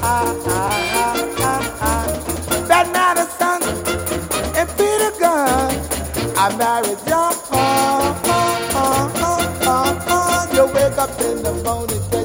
That Madison and Peter Gunn. I married John. You wake up in the morning.